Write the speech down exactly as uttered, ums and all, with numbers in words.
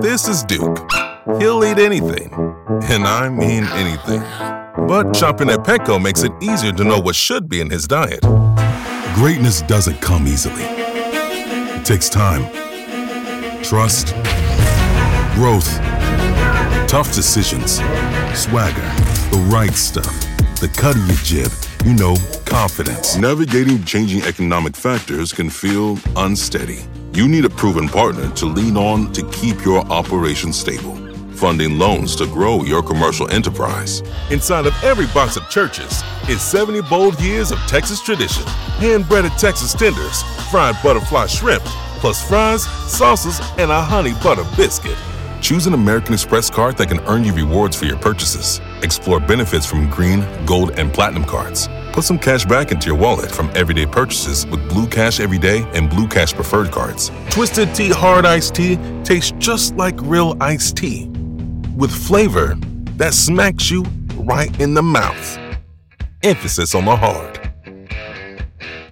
This is Duke. He'll eat anything, and I mean anything. But shopping at Petco makes it easier to know what should be in his diet. Greatness doesn't come easily. It takes time, trust, growth, tough decisions, swagger, the right stuff, the cut of your jib, you know, confidence. Navigating changing economic factors can feel unsteady. You need a proven partner to lean on to keep your operation stable. Funding loans to grow your commercial enterprise. Inside of every box of Church's is seventy bold years of Texas tradition. Hand-breaded Texas tenders, fried butterfly shrimp, plus fries, sauces, and a honey butter biscuit. Choose an American Express card that can earn you rewards for your purchases. Explore benefits from green, gold, and platinum cards. Put some cash back into your wallet from everyday purchases with Blue Cash Everyday and Blue Cash Preferred cards. Twisted Tea Hard Iced Tea tastes just like real iced tea, with flavor that smacks you right in the mouth. Emphasis on the hard.